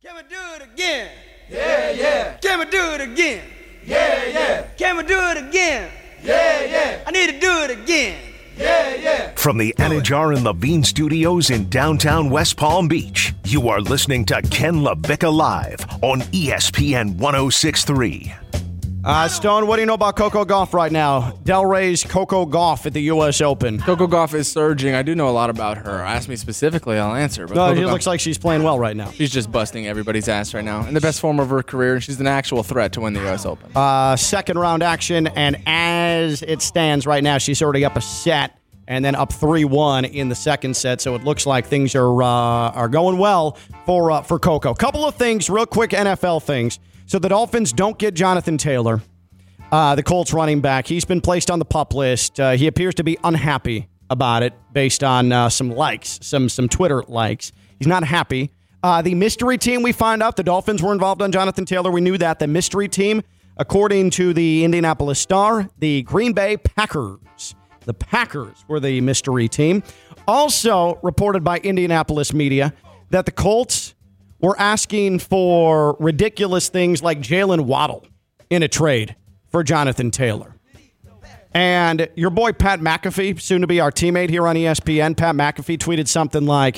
Can we do it again? Yeah, yeah. Can we do it again? Yeah, yeah. Can we do it again? Yeah, yeah. I need to do it again. Yeah, yeah. From the Anajar and Levine Studios in downtown West Palm Beach, you are listening to Ken LaVicka Live on ESPN 106.3. Stone, what do you know about Coco Gauff right now? Delray's Coco Gauff at the U.S. Open. Coco Gauff is surging. I do know a lot about her. Ask me specifically, I'll answer. But No, she looks like she's playing well right now. She's just busting everybody's ass right now. In the best form of her career, she's an actual threat to win the U.S. Open. Second round action, and as it stands right now, she's already up a set and then up 3-1 in the second set. So it looks like things are going well for Coco. Couple of things, real quick NFL things. So the Dolphins don't get Jonathan Taylor, the Colts running back. He's been placed on the PUP list. He appears to be unhappy about it based on some likes, some Twitter likes. He's not happy. The mystery team, we find out the Dolphins were involved on Jonathan Taylor. We knew that. The mystery team, according to the Indianapolis Star, the Green Bay Packers. The Packers were the mystery team. Also reported by Indianapolis media that the Colts were asking for ridiculous things like Jalen Waddle in a trade for Jonathan Taylor. And your boy Pat McAfee, soon to be our teammate here on ESPN, Pat McAfee tweeted something like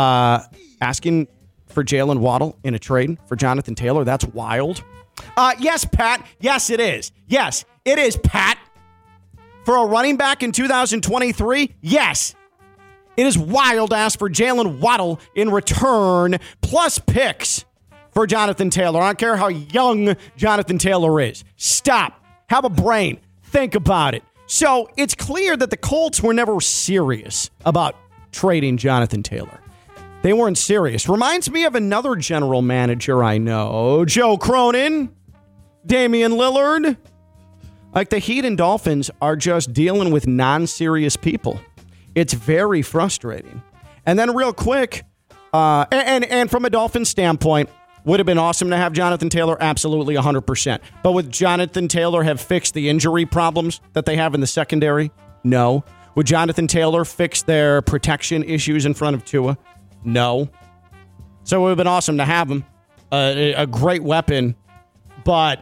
asking for Jalen Waddle in a trade for Jonathan Taylor. That's wild. Yes, Pat. Yes, it is. Yes, it is, Pat. For a running back in 2023, yes. It is wild to ask for Jalen Waddle in return, plus picks for Jonathan Taylor. I don't care how young Jonathan Taylor is. Stop. Have a brain. Think about it. So it's clear that the Colts were never serious about trading Jonathan Taylor. They weren't serious. Reminds me of another general manager I know, Joe Cronin, Damian Lillard. Like the Heat and Dolphins are just dealing with non-serious people. It's very frustrating. And then real quick, and from a Dolphins standpoint, would have been awesome to have Jonathan Taylor, absolutely 100%. But would Jonathan Taylor have fixed the injury problems that they have in the secondary? No. Would Jonathan Taylor fix their protection issues in front of Tua? No. So it would have been awesome to have him. A great weapon. But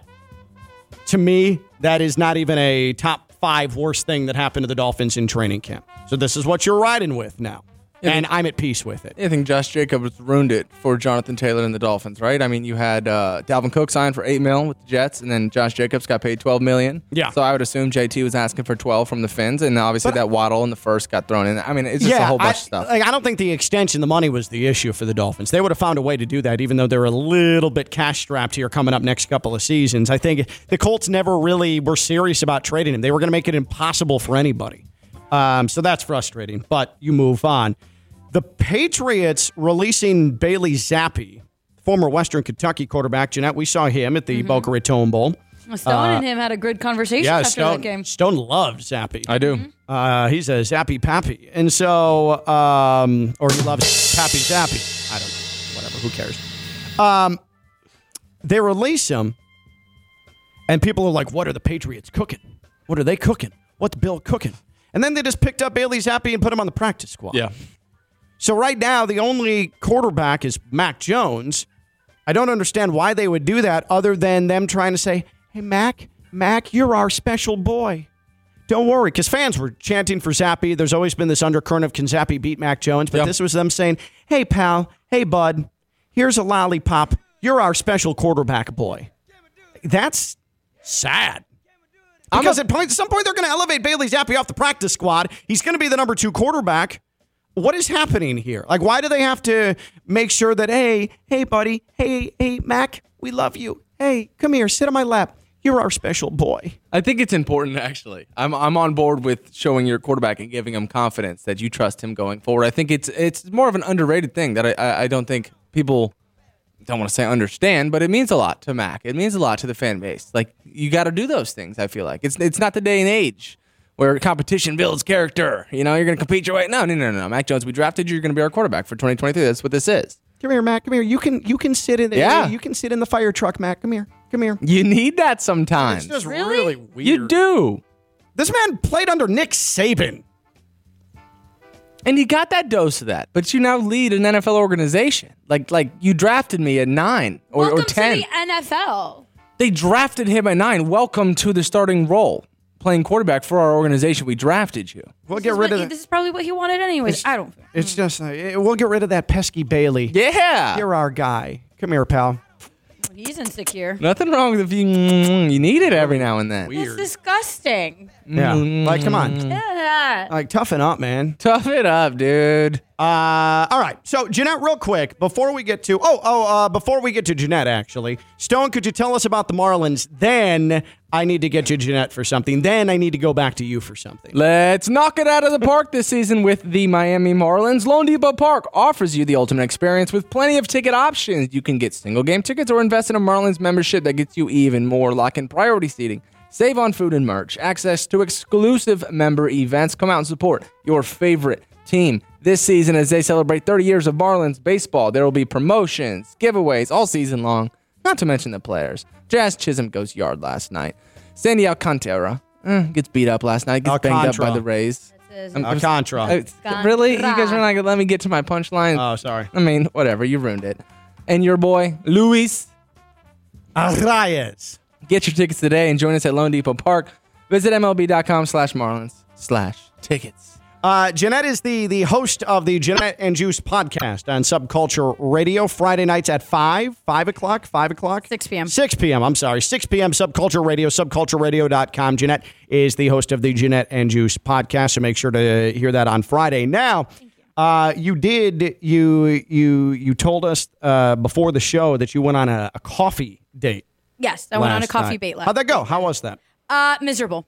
to me, that is not even a top 5 worst thing that happened to the Dolphins in training camp. So this is what you're riding with now. And I'm at peace with it. I think Josh Jacobs ruined it for Jonathan Taylor and the Dolphins, right? I mean, you had Dalvin Cook signed for $8 million with the Jets, and then Josh Jacobs got paid $12 million. Yeah. So I would assume JT was asking for 12 from the Fins, and obviously that Waddle in the first got thrown in. I mean, it's just a whole bunch of stuff. I don't think the extension, the money was the issue for the Dolphins. They would have found a way to do that, even though they're a little bit cash-strapped here coming up next couple of seasons. I think the Colts never really were serious about trading him. They were going to make it impossible for anybody. So that's frustrating, but you move on. The Patriots releasing Bailey Zappi, former Western Kentucky quarterback. Jeanette, we saw him at the Boca Raton Bowl. Stone and him had a good conversation after that game. Stone loves Zappi. I do. He's a Zappy Pappy. And so, or he loves Pappy Zappy. I don't know. Whatever. Who cares? They release him, and people are like, what are the Patriots cooking? What are they cooking? What's Bill cooking? And then they just picked up Bailey Zappi and put him on the practice squad. Yeah. So right now, the only quarterback is Mac Jones. I don't understand why they would do that other than them trying to say, hey, Mac, you're our special boy. Don't worry, because fans were chanting for Zappi. There's always been this undercurrent of can Zappi beat Mac Jones, but This was them saying, hey, pal, hey, bud, here's a lollipop. You're our special quarterback boy. That's sad. Because at some point, they're going to elevate Bailey Zappi off the practice squad. He's going to be the number 2 quarterback. What is happening here? Like, why do they have to make sure that, hey, buddy, hey, Mac, we love you. Hey, come here, sit on my lap. You're our special boy. I think it's important, actually. I'm on board with showing your quarterback and giving him confidence that you trust him going forward. I think it's more of an underrated thing that I don't think people, don't want to say understand, but it means a lot to Mac. It means a lot to the fan base. Like, you got to do those things, I feel like. It's not the day and age where competition builds character. You know, you're going to compete your way. No. Mac Jones, we drafted you. You're going to be our quarterback for 2023. That's what this is. Come here, Mac. Come here. You can sit in there. Yeah. You can sit in the fire truck, Mac. Come here. You need that sometimes. It's just really weird. You do. This man played under Nick Saban. And you got that dose of that, but you now lead an NFL organization. Like you drafted me at 9 or 10. Welcome to the NFL. They drafted him at 9. Welcome to the starting role, playing quarterback for our organization. We drafted you. We'll get rid of that. This is probably what he wanted anyways. I don't. It's just we'll get rid of that pesky Bailey. Yeah, You're our guy. Come here, pal. He's insecure. nothing wrong with if you need it every now and then. That's disgusting. Yeah. Like, come on. Yeah. Like, toughen up, man. Tough it up, dude. All right. So, Jeanette, real quick, before we get to before we get to Jeanette, actually, Stone, could you tell us about the Marlins? Then I need to get you Jeanette for something. Then I need to go back to you for something. Let's knock it out of the park this season with the Miami Marlins. Lone Depot Park offers you the ultimate experience with plenty of ticket options. You can get single game tickets or invest in a Marlins membership that gets you even more. Lock in priority seating. Save on food and merch. Access to exclusive member events. Come out and support your favorite team this season as they celebrate 30 years of Marlins baseball. There will be promotions, giveaways all season long, not to mention the players. Jazz Chisholm goes yard last night. Sandy Alcantara gets beat up last night, gets banged up by the Rays. Alcantara. Really? You guys are not going to let me get to my punchline? Oh, sorry. I mean, whatever. You ruined it. And your boy, Luis Arraez. Get your tickets today and join us at Lone Depot Park. Visit MLB.com/Marlins/tickets. Jeanette is the host of the Jeanette and Juice podcast on Subculture Radio, Friday nights at 5 o'clock. 6 p.m. 6 p.m., I'm sorry. 6 p.m. Subculture Radio, subcultureradio.com. Jeanette is the host of the Jeanette and Juice podcast, so make sure to hear that on Friday. Now, you told us before the show that you went on a coffee date. Yes, I went on a coffee date last How'd that go? How was that? Miserable.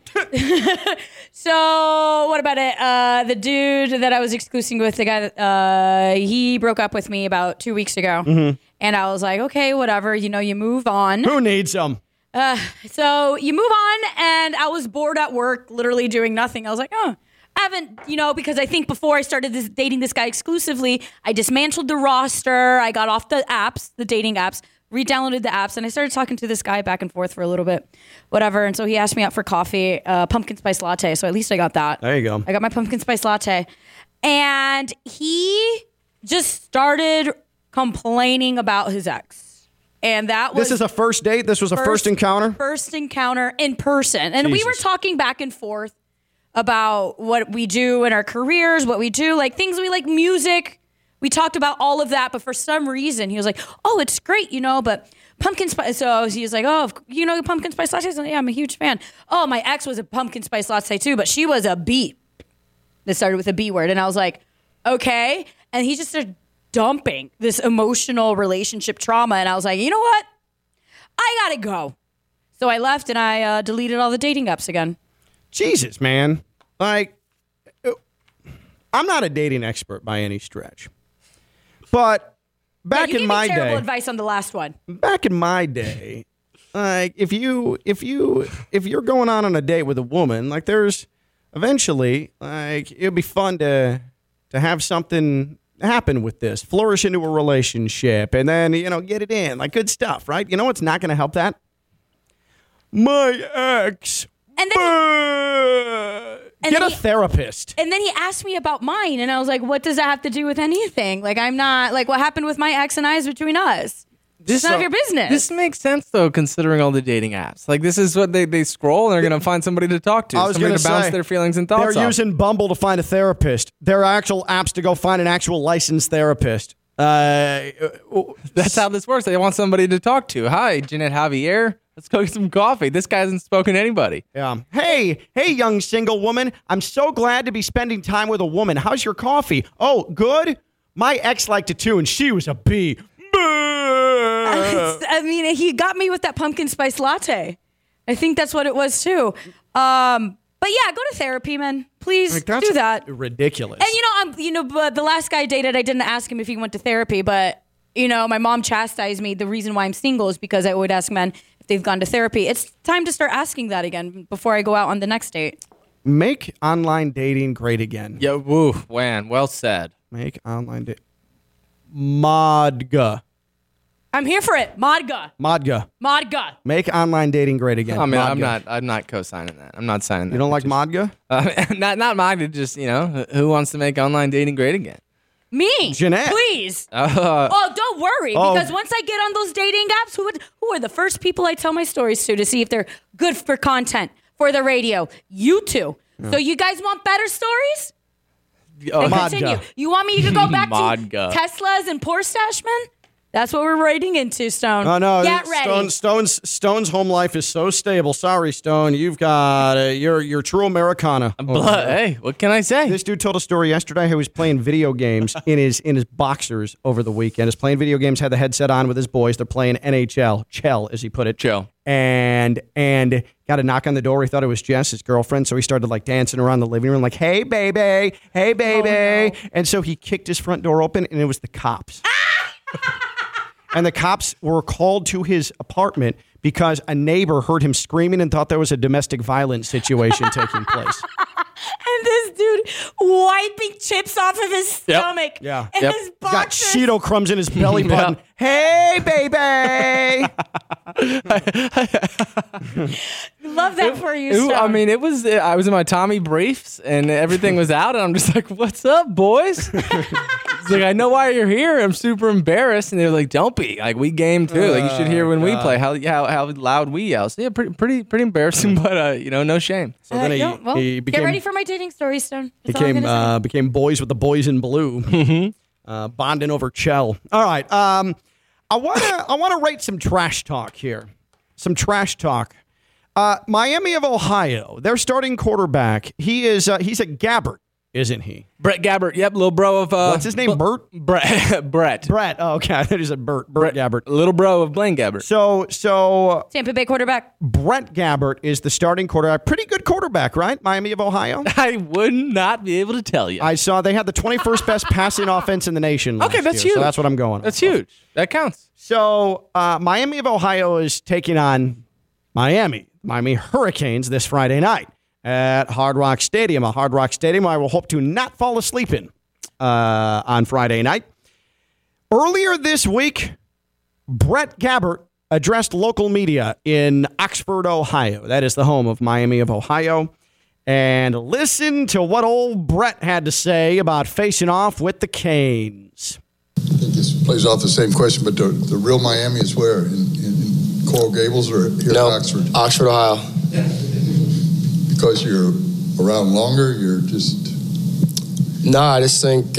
So what about it? The dude that I was exclusing with, the guy that he broke up with me about 2 weeks ago, and I was like, okay, whatever. You move on. Who needs them? So you move on, and I was bored at work, literally doing nothing. I was like, I haven't, because I think before I started dating this guy exclusively, I dismantled the roster. I got off the apps, the dating apps. Re-downloaded the apps, and I started talking to this guy back and forth for a little bit, whatever. And so he asked me out for coffee, pumpkin spice latte. So at least I got that. There you go. I got my pumpkin spice latte. And he just started complaining about his ex. And that was... This is a first date? This was a first encounter? First encounter in person. And we were talking back and forth about what we do in our careers, what we do, like things we like, music. We talked about all of that, but for some reason, he was like, oh, it's great, but pumpkin spice. So he was like, oh, pumpkin spice latte? So, yeah, I'm a huge fan. Oh, my ex was a pumpkin spice latte too, but she was a B. That started with a B word. And I was like, okay. And he just started dumping this emotional relationship trauma. And I was like, you know what? I got to go. So I left and I deleted all the dating apps again. Jesus, man. Like, I'm not a dating expert by any stretch. But back in my day, terrible advice on the last one. Back in my day, like if you're going on a date with a woman, like there's eventually like it'd be fun to have something happen with this, flourish into a relationship, and then get it in, like good stuff, right? You know what's not going to help that? My ex. And then get a therapist. And then he asked me about mine, and I was like, what does that have to do with anything? Like, I'm not, like, what happened with my ex and I is between us. It's none of your business. This makes sense, though, considering all the dating apps. Like, this is what they scroll, and they're going to find somebody to talk to, somebody to bounce their feelings and thoughts off. They're using Bumble to find a therapist. There are actual apps to go find an actual licensed therapist. That's how this works. They want somebody to talk to. Hi, Jeanette Javier. Let's go get some coffee. This guy hasn't spoken to anybody. Yeah. Hey, young single woman. I'm so glad to be spending time with a woman. How's your coffee? Oh, good. My ex liked it too, and she was a B. I mean, he got me with that pumpkin spice latte. I think that's what it was too. But yeah, go to therapy, man. Please do that. Ridiculous. And but the last guy I dated, I didn't ask him if he went to therapy, but my mom chastised me. The reason why I'm single is because I would ask men if they've gone to therapy. It's time to start asking that again before I go out on the next date. Make online dating great again. Yeah, woo, man. Well said. Make online dating. Modga. I'm here for it. Modga. Modga. Make online dating great again. I mean, Modga. I'm not co-signing that. I'm not signing that. You don't like Modga? Not Modga. Just who wants to make online dating great again? Me, Jeanette. please. Don't worry, because once I get on those dating apps, who are the first people I tell my stories to see if they're good for content for the radio? You two. So you guys want better stories? Then continue. You want me to go back to Teslas and Porsche, man? That's what we're writing into, Stone. Oh, no. Get ready. Stone's home life is so stable. Sorry, Stone. You've got you're true Americana. Hey, what can I say? This dude told a story yesterday how he was playing video games in his boxers over the weekend. He's playing video games, had the headset on with his boys. They're playing NHL, Chell, as he put it. Chell. And got a knock on the door. He thought it was Jess, his girlfriend. So he started like dancing around the living room like, hey, baby. Hey, baby. Oh, no. And so he kicked his front door open and it was the cops. And the cops were called to his apartment because a neighbor heard him screaming and thought there was a domestic violence situation taking place. And this dude wiping chips off of his stomach. Yeah. And his He's got boxers. Cheeto crumbs in his belly button. Hey, baby. Love that for you, Stone. I mean, I was in my Tommy briefs and everything was out, and I'm just like, "What's up, boys?" It's like, I know why you're here. I'm super embarrassed, and they're like, "Don't be. Like, we game too. Like, you should hear when we play how loud we yell." So yeah, pretty embarrassing, but no shame. So then he became, get ready for my dating story, Stone. He became boys with the boys in blue, bonding over Chell. All right, I want to rate some trash talk here. Some trash talk. Miami of Ohio, their starting quarterback. He's a Gabbert, isn't he? Brett Gabbert, yep, little bro of what's his name? Brett. Brett. Oh, okay, I thought he said Brett Gabbert. Little bro of Blaine Gabbert. So Tampa Bay quarterback. Brett Gabbert is the starting quarterback. Pretty good quarterback, right? Miami of Ohio. I would not be able to tell you. I saw they had the 21st best passing offense in the nation. Last Okay, that's year, huge. So that's what I'm going. That's huge. That counts. So Miami of Ohio is taking on Miami Hurricanes this Friday night at Hard Rock Stadium. A Hard Rock Stadium I will hope to not fall asleep in on Friday night. Earlier this week, Brett Gabbert addressed local media in Oxford, Ohio. That is the home of Miami of Ohio. And listen to what old Brett had to say about facing off with the Canes. I think this plays off the same question, but the real Miami is where? In Coral Gables or here in Oxford? Oxford, Ohio. Because you're around longer, you're just... No, I just think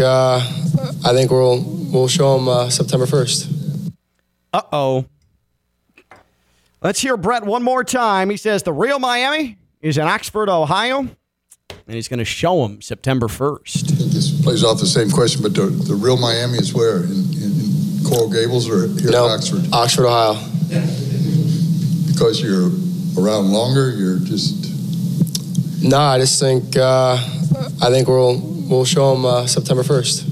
we'll show them September 1st. Uh-oh. Let's hear Brett one more time. He says the real Miami is in Oxford, Ohio, and he's going to show them September 1st. I think this plays off the same question, but the real Miami is where? In Coral Gables or here in Oxford? Oxford, Ohio. Because you're around longer, you're just... No, I just think we'll show them September 1st.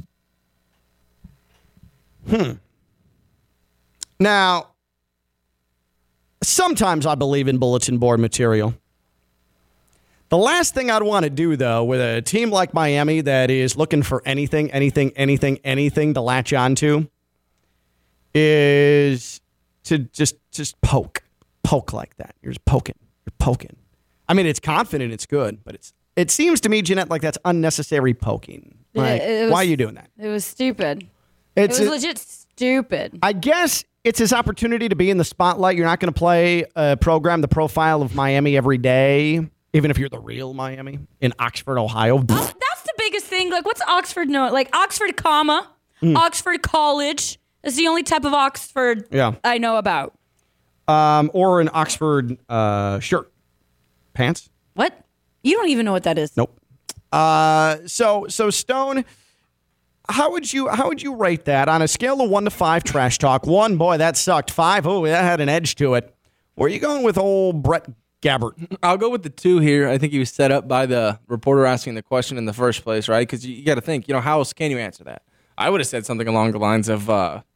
Now, sometimes I believe in bulletin board material. The last thing I'd want to do, though, with a team like Miami that is looking for anything to latch onto, is to just poke like that. You're just poking. You're poking. I mean, it's confident, it's good, but it seems to me, Jeanette, like that's unnecessary poking. Like, why are you doing that? It was stupid. It was legit stupid. I guess it's his opportunity to be in the spotlight. You're not going to play a program, the profile of Miami every day, even if you're the real Miami in Oxford, Ohio. That's the biggest thing. Like, what's Oxford know? Like, Oxford, Oxford College is the only type of Oxford I know about. Or an Oxford shirt. Pants? What? You don't even know what that is. Nope. So Stone, how would you rate that on a scale of 1 to 5 trash talk? 1, boy, that sucked. 5, oh, that had an edge to it. Where are you going with old Brett Gabbert? I'll go with the 2 here. I think he was set up by the reporter asking the question in the first place, right? Because you got to think, how else can you answer that? I would have said something along the lines of,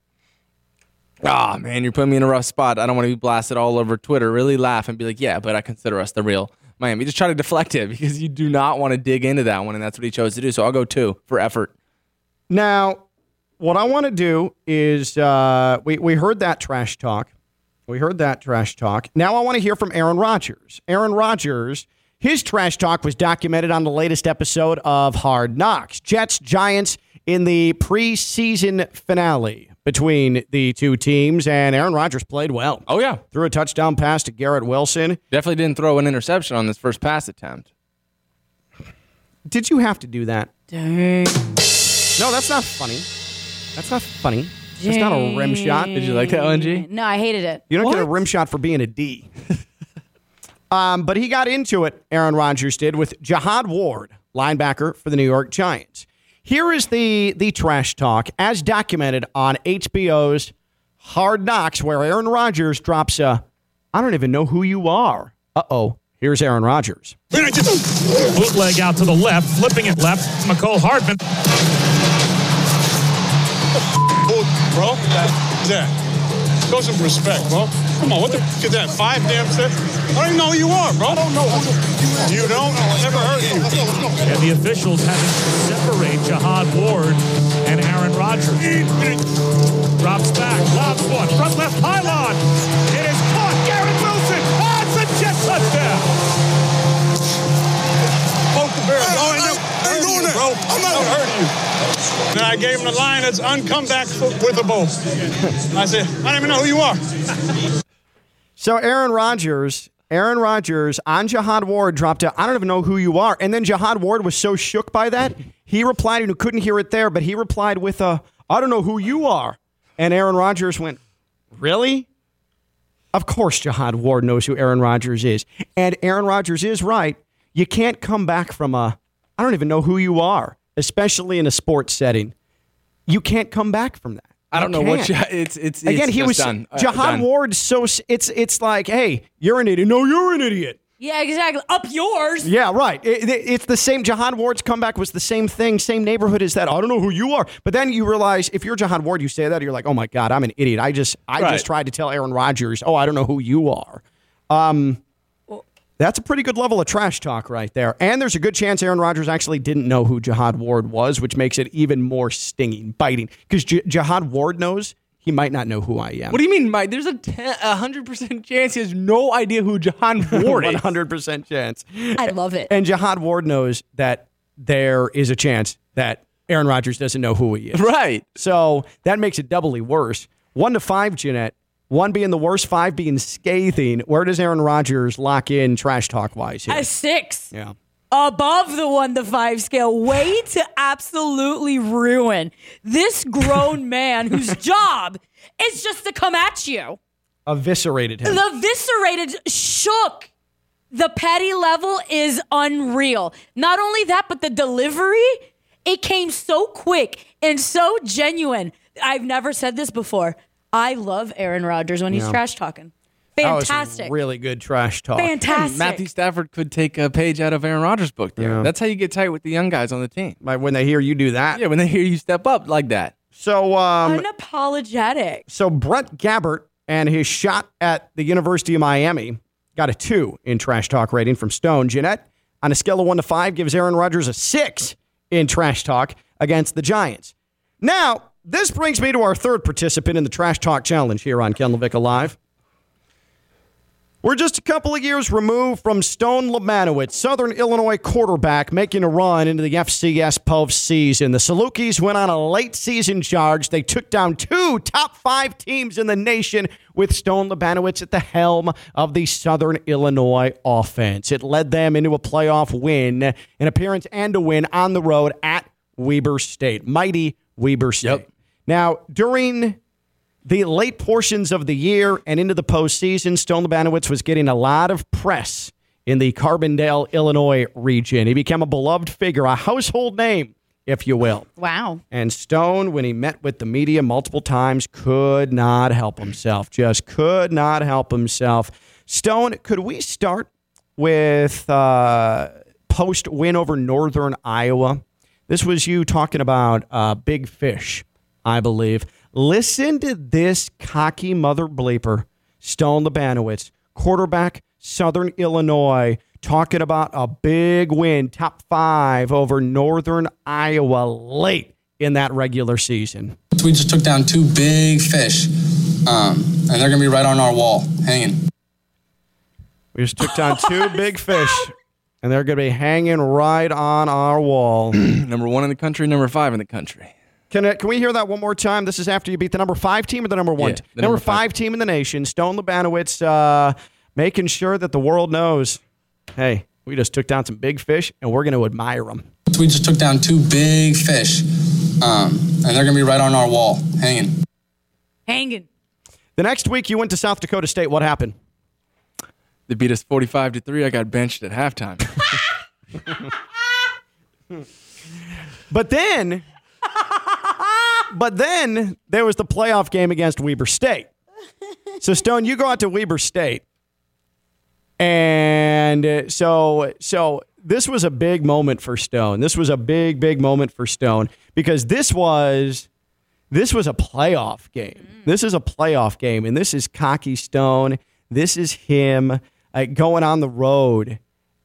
man, you're putting me in a rough spot. I don't want to be blasted all over Twitter. Really laugh and be like, yeah, but I consider us the real Miami. Just try to deflect it because you do not want to dig into that one, and that's what he chose to do. So I'll go 2 for effort. Now, what I want to do is we heard that trash talk. Now I want to hear from Aaron Rodgers. Aaron Rodgers, his trash talk was documented on the latest episode of Hard Knocks. Jets, Giants in the preseason finale between the two teams, and Aaron Rodgers played well. Oh, yeah. Threw a touchdown pass to Garrett Wilson. Definitely didn't throw an interception on this first pass attempt. Did you have to do that? Dang. No, that's not funny. That's not a rim shot. Did you like that one, G? No, I hated it. You don't get a rim shot for being a D. But he got into it, Aaron Rodgers did, with Jihad Ward, linebacker for the New York Giants. Here is the trash talk as documented on HBO's Hard Knocks, where Aaron Rodgers drops a, I don't even know who you are. Uh-oh. Here's Aaron Rodgers. Bootleg out to the left, flipping it left. McCole Hardman. Bro, Zach, show some respect, bro. Come on, what the f is that? 5 damn steps? I don't even know who you are, bro. I don't know. You don't? I'll never heard you. And the officials having to separate Jihad Ward and Aaron Rodgers. Drops back, lobs one, front left pylon. It is caught. Garrett Wilson. It's a Jet touchdown. Poke the bear. I ain't doing that, bro. I'm not hurting you. Then I gave him the line that's uncomeback with a bow. I said, I don't even know who you are. So Aaron Rodgers on Jihad Ward dropped a, I don't even know who you are. And then Jihad Ward was so shook by that, he replied, and couldn't hear it there, but he replied with a, I don't know who you are. And Aaron Rodgers went, really? Of course Jihad Ward knows who Aaron Rodgers is. And Aaron Rodgers is right. You can't come back from a, I don't even know who you are, especially in a sports setting. You can't come back from that. I don't know what it's again. He was done. Jihad Ward. So it's like, hey, you're an idiot. No, you're an idiot. Yeah, exactly. Up yours. Yeah, right. It's the same. Jihad Ward's comeback was the same thing, same neighborhood as that. I don't know who you are. But then you realize if you're Jihad Ward, you say that, you're like, oh my God, I'm an idiot. I just tried to tell Aaron Rodgers, oh, I don't know who you are. That's a pretty good level of trash talk right there. And there's a good chance Aaron Rodgers actually didn't know who Jihad Ward was, which makes it even more stinging, biting. Because Jihad Ward knows he might not know who I am. What do you mean, Mike? There's a 100% chance he has no idea who Jihad Ward is. 100% chance. I love it. And Jihad Ward knows that there is a chance that Aaron Rodgers doesn't know who he is. Right. So that makes it doubly worse. 1 to 5, Jeanette. 1 being the worst, 5 being scathing. Where does Aaron Rodgers lock in trash talk wise here? A 6. Yeah. Above the 1 to 5 scale. Way to absolutely ruin this grown man whose job is just to come at you. Eviscerated him. Shook. The petty level is unreal. Not only that, but the delivery, it came so quick and so genuine. I've never said this before. I love Aaron Rodgers when he's trash talking. Fantastic. That was really good trash talk. Fantastic. Matthew Stafford could take a page out of Aaron Rodgers' book there. Yeah. That's how you get tight with the young guys on the team. Like when they hear you do that. Yeah, when they hear you step up like that. So, unapologetic. So Brett Gabbert and his shot at the University of Miami got a 2 in trash talk rating from Stone. Jeanette, on a scale of 1 to 5, gives Aaron Rodgers a 6 in trash talk against the Giants. Now, this brings me to our third participant in the Trash Talk Challenge here on Ken LaVicka Live. We're just a couple of years removed from Stone Lebanowitz, Southern Illinois quarterback, making a run into the FCS postseason. The Salukis went on a late season charge. They took down 2 top 5 teams in the nation with Stone Lebanowitz at the helm of the Southern Illinois offense. It led them into a playoff win, an appearance and a win on the road at Weber State. Mighty Weber State. Yep. Now, during the late portions of the year and into the postseason, Stone Lebanowitz was getting a lot of press in the Carbondale, Illinois region. He became a beloved figure, a household name, if you will. Wow. And Stone, when he met with the media multiple times, could not help himself. Just could not help himself. Stone, could we start with post-win over Northern Iowa? This was you talking about Big Fish, I believe. Listen to this cocky mother bleeper, Stone Lebanowitz, quarterback, Southern Illinois, talking about a big win, top 5 over Northern Iowa late in that regular season. We just took down 2 big fish, and they're going to be right on our wall, hanging. We just took down 2 big fish, and they're going to be hanging right on our wall. Number 1 in the country, number 5 in the country. Can we hear that one more time? This is after you beat the number 5 team or the number 1? Yeah, the number number 5 team in the nation, Stone Labanowitz, making sure that the world knows, hey, we just took down some big fish, and we're going to admire them. We just took down 2 big fish, and they're going to be right on our wall, hanging. Hanging. The next week, you went to South Dakota State. What happened? They beat us 45-3. I got benched at halftime. But then there was the playoff game against Weber State. So, Stone, you go out to Weber State. And so this was a big moment for Stone. This was a big, big moment for Stone because this was a playoff game. This is a playoff game, and this is cocky Stone. This is him going on the road.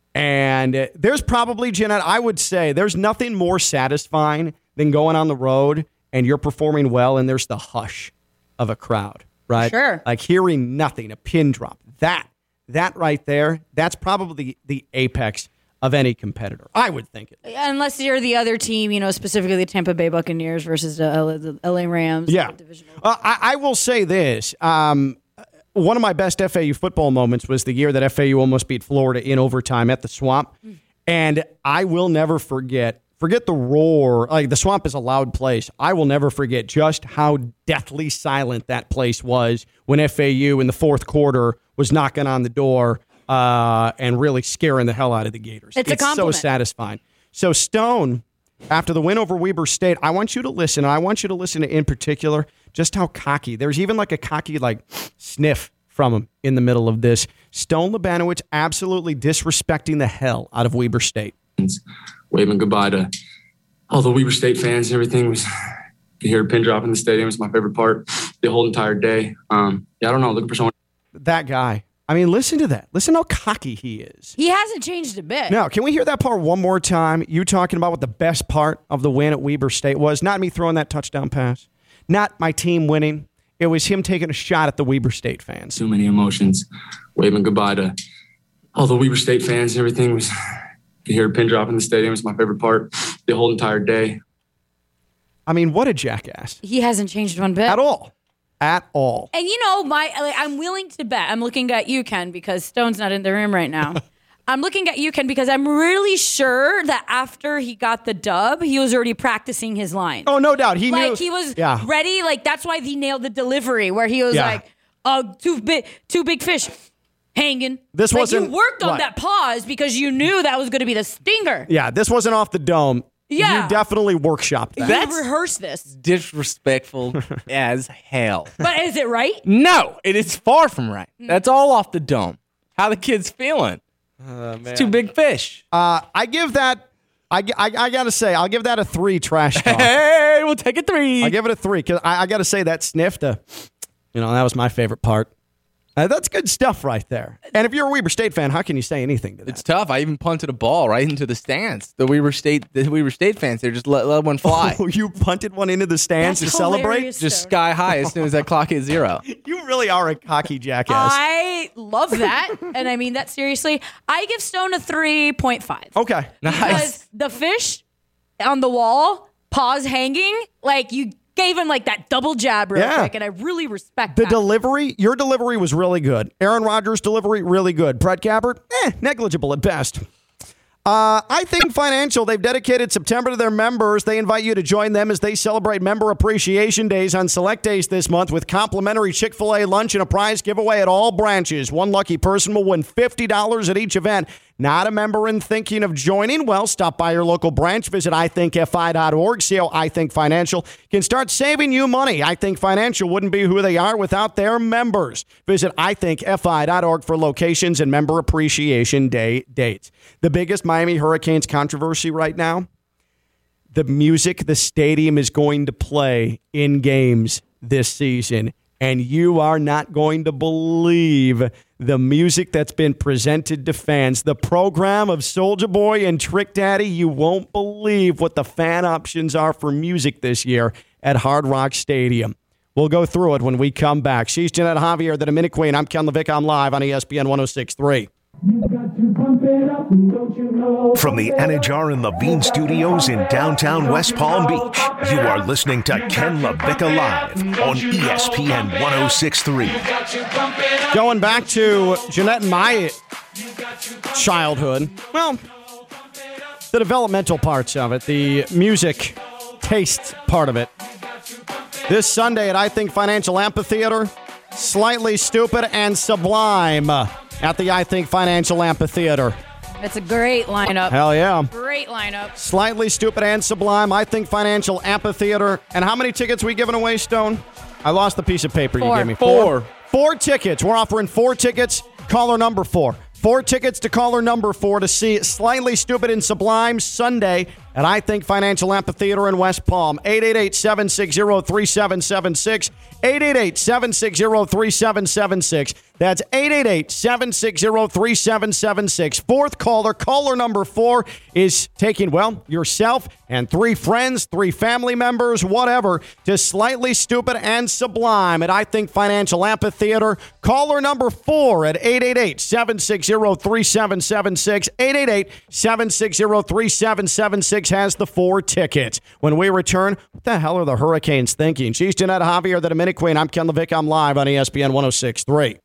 And there's probably, Jeanette, I would say there's nothing more satisfying than going on the road and you're performing well and there's the hush of a crowd, right? Sure. Like hearing nothing, a pin drop. That right there, that's probably the apex of any competitor. I would think it. Unless you're the other team, specifically the Tampa Bay Buccaneers versus the LA Rams. Yeah. I will say this. One of my best FAU football moments was the year that FAU almost beat Florida in overtime at the Swamp. And I will never forget the roar. Like, the Swamp is a loud place. I will never forget just how deathly silent that place was when FAU in the fourth quarter was knocking on the door and really scaring the hell out of the Gators. It's a compliment. So satisfying. So, Stone, after the win over Weber State, I want you to listen, and I want you to listen to, in particular, just how cocky. There's even like a cocky sniff from him in the middle of this. Stone Labanowitz absolutely disrespecting the hell out of Weber State. Waving goodbye to all the Weber State fans and everything. You hear a pin drop in the stadium. It's my favorite part the whole entire day. I don't know. Looking for someone. That guy. I mean, listen to that. Listen how cocky he is. He hasn't changed a bit. Now, can we hear that part one more time? You talking about what the best part of the win at Weber State was? Not me throwing that touchdown pass. Not my team winning. It was him taking a shot at the Weber State fans. Too many emotions. Waving goodbye to all the Weber State fans and everything. You hear a pin drop in the stadium. It's my favorite part the whole entire day. I mean, what a jackass. He hasn't changed one bit. At all. At all. And I'm willing to bet. I'm looking at you, Ken, because Stone's not in the room right now. I'm looking at you, Ken, because I'm really sure that after he got the dub, he was already practicing his line. Oh, no doubt. He knew. He was ready. That's why he nailed the delivery where he was two big fish hanging. This wasn't. You worked on that pause because you knew that was going to be the stinger. Yeah, this wasn't off the dome. Yeah. You definitely workshopped that. That's rehearsed this. Disrespectful as hell. But is it right? No, it is far from right. That's all off the dome. How the kid's feeling? It's 2 big fish. I give that. I gotta say, I'll give that a 3 trash talk. Hey, we'll take a 3. I give it a 3 because I gotta say that sniff that was my favorite part. That's good stuff right there. And if you're a Weber State fan, how can you say anything to that? It's tough. I even punted a ball right into the stands. The Weber State fans, they just let one fly. Oh, you punted one into the stands to celebrate? Just sky high as soon as that clock hit 0. You really are a cocky jackass. I love that. And I mean that seriously. I give Stone a 3.5. Okay. Nice. Because the fish on the wall, paws hanging, you gave him that double jab real quick, and I really respect that. Delivery, your delivery was really good. Aaron Rodgers' delivery, really good. Brett Gabbert, negligible at best. I Think Financial, they've dedicated September to their members. They invite you to join them as they celebrate Member Appreciation Days on select days this month with complimentary Chick-fil-A lunch and a prize giveaway at all branches. One lucky person will win $50 at each event. Not a member and thinking of joining? Well, stop by your local branch. Visit ithinkfi.org. See how I Think Financial can start saving you money. I Think Financial wouldn't be who they are without their members. Visit ithinkfi.org for locations and Member Appreciation Day dates. The biggest Miami Hurricanes controversy right now, the music the stadium is going to play in games this season and you are not going to believe the music that's been presented to fans. The program of Soulja Boy and Trick Daddy, you won't believe what the fan options are for music this year at Hard Rock Stadium. We'll go through it when we come back. She's Jeanette Javier, the Dominic Queen. I'm Ken LaVicka. I'm live on ESPN 106.3. From the Anajar and Levine Studios in downtown West Palm Beach, you are listening to Ken LaVicka Live on ESPN 106.3. Going back to Jeanette and my childhood, well, the developmental parts of it, the music taste part of it. This Sunday at I Think Financial Amphitheater, Slightly Stupid and Sublime at the I Think Financial Amphitheater. It's a great lineup. Hell yeah. Great lineup. Slightly Stupid and Sublime, I Think Financial Amphitheater. And how many tickets we giving away, Stone? I lost the piece of paper you gave me. Four tickets. We're offering 4 tickets. Caller number 4. 4 tickets to caller number 4 to see Slightly Stupid and Sublime Sunday at I Think Financial Amphitheater in West Palm. 888-760-3776. 888-760-3776. That's 888-760-3776. Fourth caller number 4 is taking, well, yourself and 3 friends, 3 family members, whatever, to Slightly Stupid and Sublime at I Think Financial Amphitheater. Caller number 4 at 888-760-3776. 888-760-3776 has the 4 tickets. When we return, what the hell are the Hurricanes thinking? She's Jeanette Javier, the Dominic Queen. I'm Ken LaVicka. I'm live on ESPN 106.3.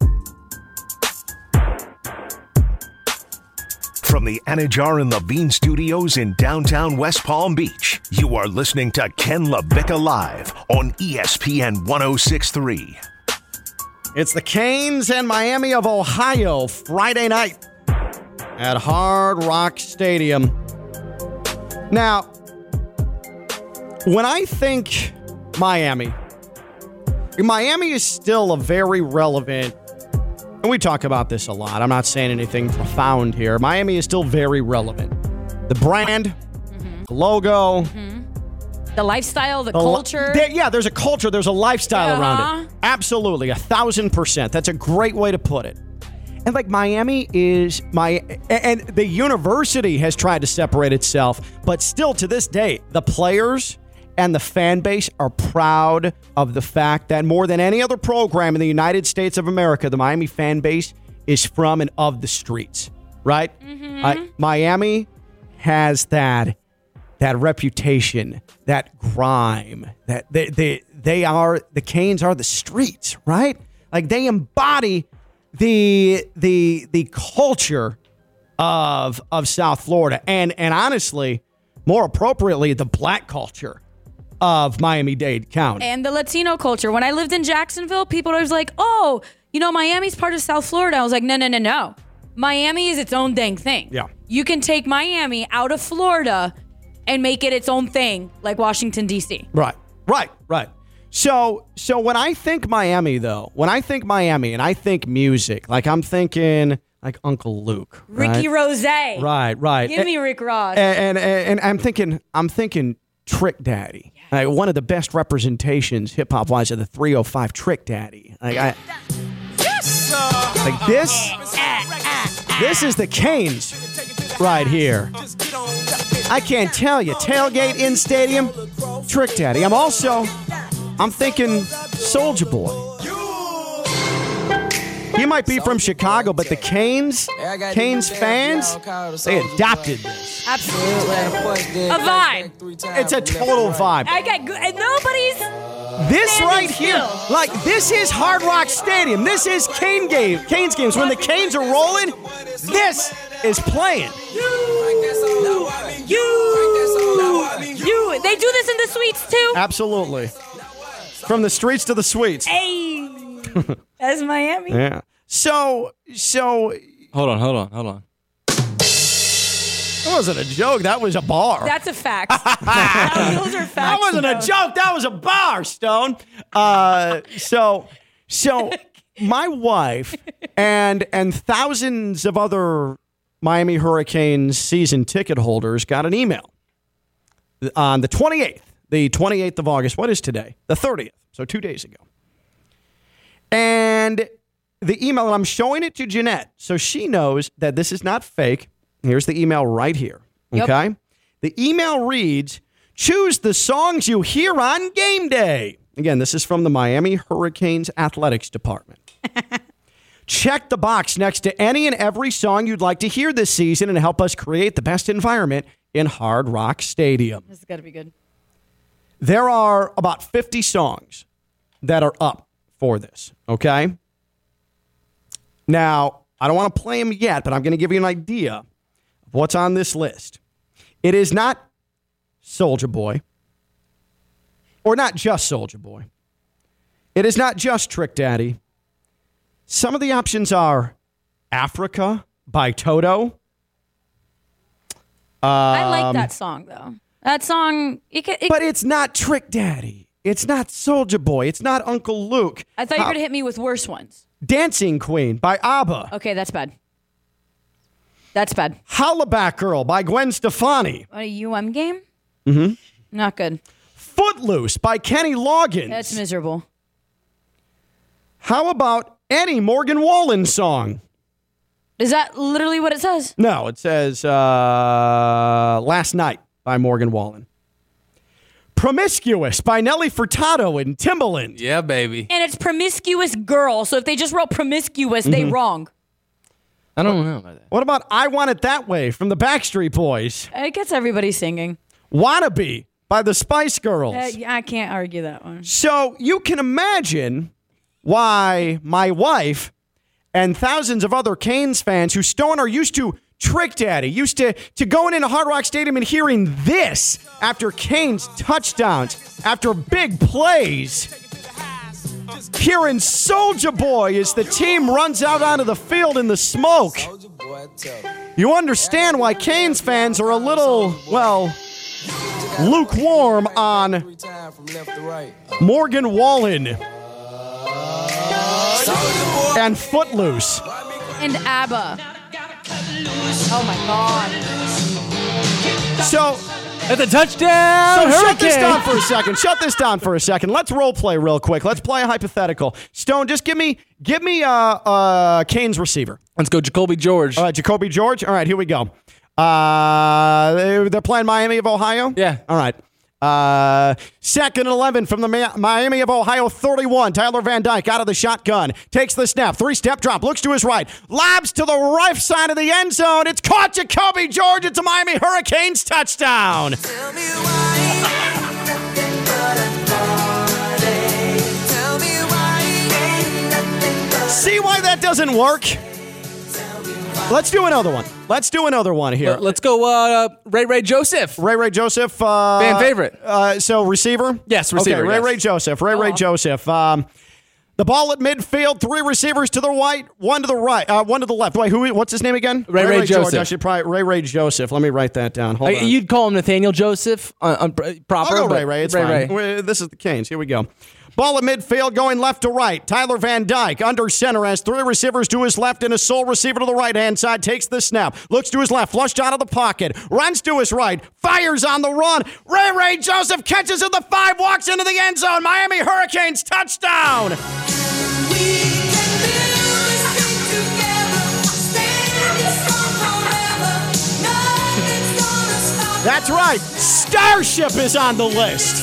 From the Anajar and Levine Studios in downtown West Palm Beach, you are listening to Ken LaVicka Live on ESPN 106.3. It's the Canes and Miami of Ohio Friday night at Hard Rock Stadium. Now, when I think Miami is still a very relevant, and we talk about this a lot. I'm not saying anything profound here. Miami is still very relevant. The brand, the logo, the lifestyle, the culture. There's a culture. There's a lifestyle around it. Absolutely, 1,000%. That's a great way to put it. And like Miami is and the university has tried to separate itself, but still to this day, the players and the fan base are proud of the fact that more than any other program in the United States of America, the Miami fan base is from and of the streets, right? Miami has that reputation, that grime, that the Canes are the streets, right? Like they embody the culture of South Florida and honestly, more appropriately, the black culture of Miami-Dade County. And the Latino culture. When I lived in Jacksonville, people were always like, oh, Miami's part of South Florida. I was like, no. Miami is its own dang thing. Yeah. You can take Miami out of Florida and make it its own thing, like Washington, D.C. Right. So when I think Miami, though, and I think music, like I'm thinking like Uncle Luke. Ricky Rose. Right. Give me Rick Ross. And I'm thinking Trick Daddy. Like one of the best representations hip-hop wise of the 305 Trick Daddy. Like this is the Canes right here. I can't tell you. Tailgate in stadium, Trick Daddy. I'm thinking Soulja Boy. He might be from Chicago, but the Canes fans, they adopted this. Absolutely. A vibe. It's a total vibe. This right here, like this is Hard Rock Stadium. This is Canes games. When the Canes are rolling, this is playing. They do this in the suites too? Absolutely. From the streets to the suites. Hey. That's Miami. Yeah. So. Hold on. That wasn't a joke. That was a bar. That's a fact. Those are facts. That wasn't a joke. That was a bar, Stone. So my wife and thousands of other Miami Hurricanes season ticket holders got an email on the 28th of August. What is today? The 30th. So 2 days ago. And the email, and I'm showing it to Jeanette so she knows that this is not fake. Here's the email right here. Okay? Yep. The email reads, choose the songs you hear on game day. Again, this is from the Miami Hurricanes Athletics Department. Check the box next to any and every song you'd like to hear this season and help us create the best environment in Hard Rock Stadium. This has got to be good. There are about 50 songs that are up for this, okay? Now, I don't want to play them yet, but I'm going to give you an idea of what's on this list. It is not Soulja Boy, or not just Soulja Boy. It is not just Trick Daddy. Some of the options are Africa by Toto. I like that song, though. That song... But it's not Trick Daddy. It's not Soulja Boy. It's not Uncle Luke. I thought you were going to hit me with worse ones. Dancing Queen by ABBA. Okay, that's bad. That's bad. Hollaback Girl by Gwen Stefani. A UM game? Mm-hmm. Not good. Footloose by Kenny Loggins. That's miserable. How about any Morgan Wallen song? Is that literally what it says? No, it says Last Night by Morgan Wallen. Promiscuous by Nelly Furtado and Timbaland. Yeah, baby. And it's Promiscuous Girl, so if they just wrote Promiscuous, they wrong. I don't know about that. What about I Want It That Way from the Backstreet Boys? It gets everybody singing. Wannabe by the Spice Girls. I can't argue that one. So you can imagine why my wife and thousands of other Canes fans who Stone are used to Trick Daddy, used to going into Hard Rock Stadium and hearing this after Canes touchdowns, after big plays. Hearing Soulja Boy as the team runs out onto the field in the smoke. You understand why Canes fans are a little, well, lukewarm on Morgan Wallen and Footloose. And ABBA. Oh, my God. So, at the touchdown, shut this down for a second. Shut this down for a second. Let's role play real quick. Let's play a hypothetical. Stone, just give me Canes receiver. Let's go, Jacoby George. Jacoby George. All right, here we go. They're playing Miami of Ohio? Yeah. All right. 2nd and 11 from the Miami of Ohio 31. Tyler Van Dyke out of the shotgun. Takes the snap. 3-step drop. Looks to his right. Lobs to the right side of the end zone. It's caught. Jacoby George. It's a Miami Hurricanes touchdown. See why that doesn't work? Let's do another one. Let's do another one here. Let's go Ray Joseph. Ray Joseph. Fan favorite. So receiver? Yes, receiver. Okay, yes. Ray Joseph. Ray Joseph. The ball at midfield, 3 receivers to the right, 1 to the right, 1 to the left. Wait, what's his name again? Ray George. Joseph. I should probably Ray Joseph. Let me write that down. Hold on. You'd call him Nathaniel Joseph, proper. I'll go Ray. It's fine. Ray. This is the Canes. Here we go. Ball at midfield, going left to right. Tyler Van Dyke under center has 3 receivers to his left and a sole receiver to the right-hand side. Takes the snap, looks to his left, flushed out of the pocket, runs to his right, fires on the run. Ray Joseph catches at the 5, walks into the end zone. Miami Hurricanes touchdown. That's right. Starship is on the list.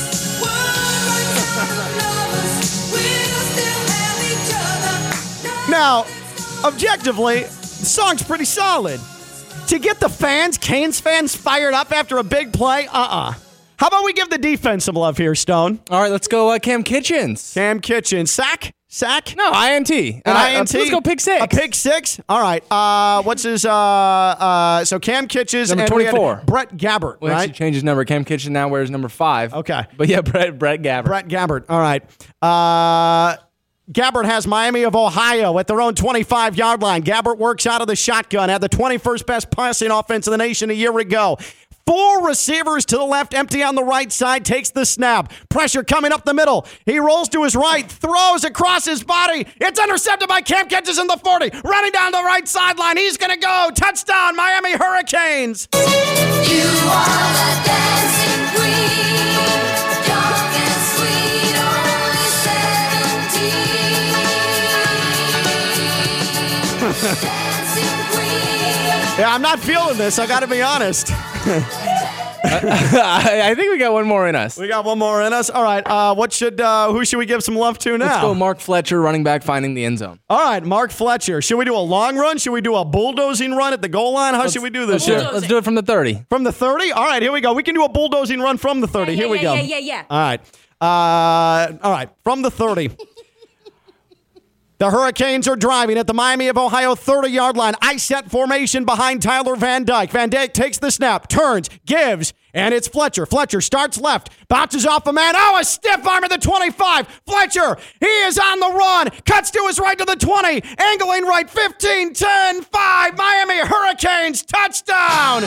Now, objectively, the song's pretty solid. To get the Canes fans fired up after a big play, How about we give the defense some love here, Stone? All right, let's go Cam Kitchens. Cam Kitchens. Sack? No, INT. INT? Let's go pick 6. A pick 6? All right. What's his, so Cam Kitchens. Number and 24. Brett Gabbert, Well, right? actually changed his number. Cam Kitchen now wears number 5. Okay. But yeah, Brett Gabbert. Brett Gabbert. All right. Gabbert has Miami of Ohio at their own 25-yard line. Gabbert works out of the shotgun, had the 21st best passing offense in the nation a year ago. 4 receivers to the left, empty on the right side, takes the snap. Pressure coming up the middle. He rolls to his right, throws across his body. It's intercepted by Cam Kitchens in the 40. Running down the right sideline. He's going to go. Touchdown, Miami Hurricanes. You are the dancing queen, young and sweet, only 17. Yeah, I'm not feeling this. I got to be honest. I think we got one more in us. We got one more in us. All right. Who should we give some love to now? Let's go Mark Fletcher, running back, finding the end zone. All right, Mark Fletcher. Should we do a long run? Should we do a bulldozing run at the goal line? How should we do this? Let's do it from the 30. From the 30? All right, here we go. We can do a bulldozing run from the 30. Here we go. Yeah. All right, from the 30. The Hurricanes are driving at the Miami of Ohio 30-yard line. I-set formation behind Tyler Van Dyke. Van Dyke takes the snap, turns, gives, and it's Fletcher. Fletcher starts left, bounces off a man. Oh, a stiff arm at the 25. Fletcher, he is on the run, cuts to his right to the 20, angling right, 15, 10, 5. Miami Hurricanes, touchdown.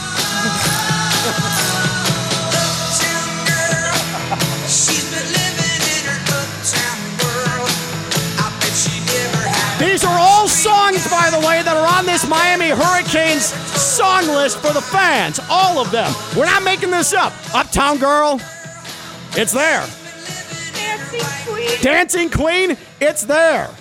These are all songs, by the way, that are on this Miami Hurricanes song list for the fans. All of them. We're not making this up. Uptown Girl, it's there. Dancing Queen, it's there.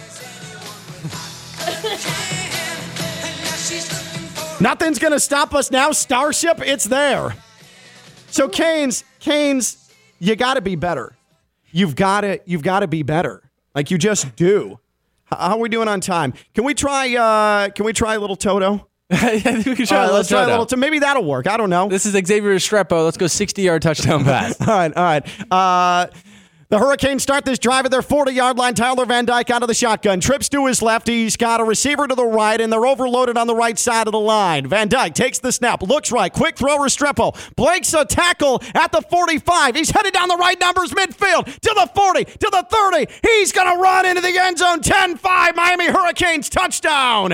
Nothing's going to stop us now. Starship, it's there. So Canes, you got to be better. You've got to be better. Like you just do. How are we doing on time? Can we try a little Toto? I think we can try let's try a little Toto. Maybe that'll work. I don't know. This is Xavier Restrepo. Let's go 60-yard touchdown pass. All right. The Hurricanes start this drive at their 40-yard line. Tyler Van Dyke out of the shotgun. Trips to his left. He's got a receiver to the right, and they're overloaded on the right side of the line. Van Dyke takes the snap, looks right. Quick throw, Restrepo. Breaks a tackle at the 45. He's headed down the right numbers midfield to the 40, to the 30. He's going to run into the end zone. 10-5. Miami Hurricanes touchdown.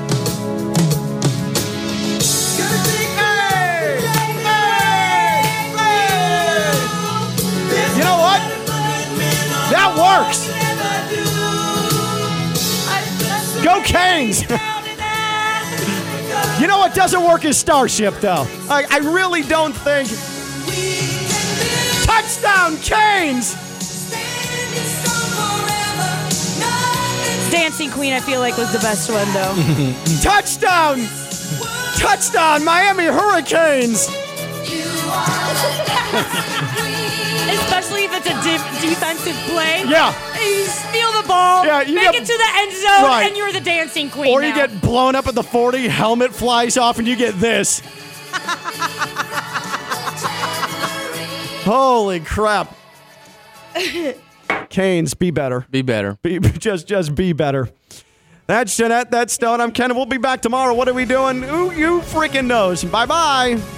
You know what? That works. Go Canes. You know what doesn't work is Starship, though. I really don't think. Touchdown, Canes. Dancing Queen, I feel like, was the best one, though. Touchdown, Miami Hurricanes. Especially if it's a defensive play. Yeah. You steal the ball, make it to the end zone, right. and you're the dancing queen. Or you get blown up at the 40, helmet flies off, and you get this. Holy crap. Canes, be better. Be better. Just be better. That's Jeanette. That's Stone. I'm Ken. We'll be back tomorrow. What are we doing? Who you freaking knows? Bye-bye.